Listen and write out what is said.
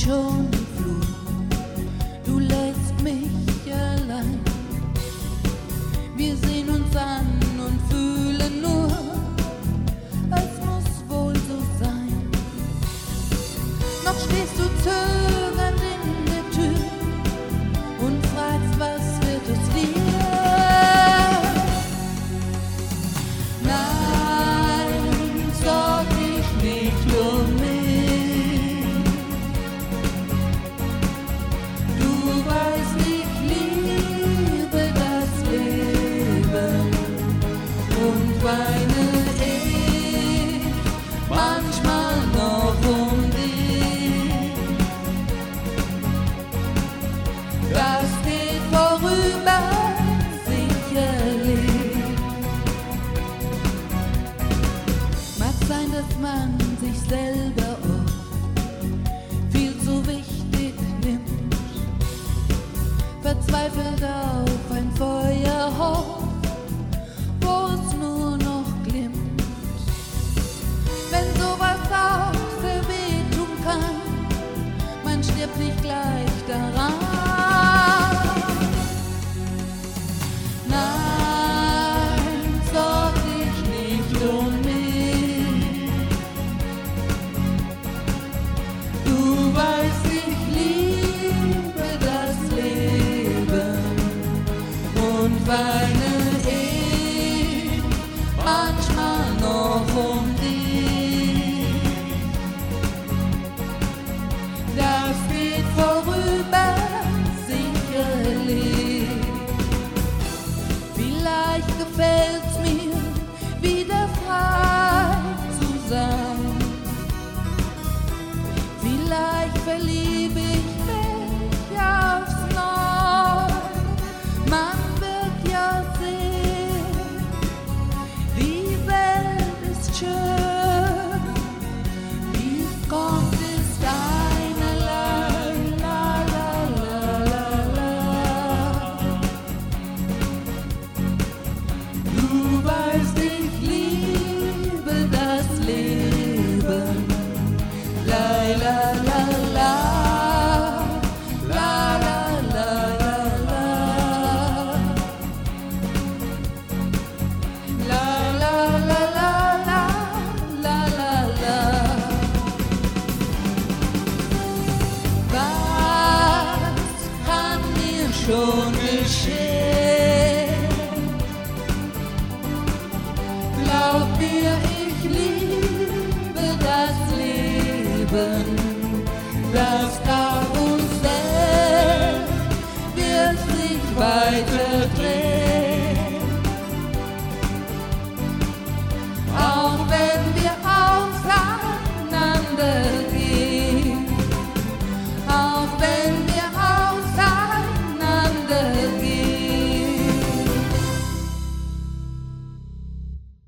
schon Flug, du lässt mich allein. Wir sehen uns an und fühlen nur, es muss wohl so sein. Noch stehst du zögernd in der Tür und fragst, was wird aus dir? Nein, sorg dich nicht um mich. Du weißt, ich liebe das Leben und weine ich manchmal noch um dich. Das geht vorüber, sicherlich. Mag sein, dass man sich selber oft viel zu wichtig nimmt, verzweifelt auf ein Feuer hofft.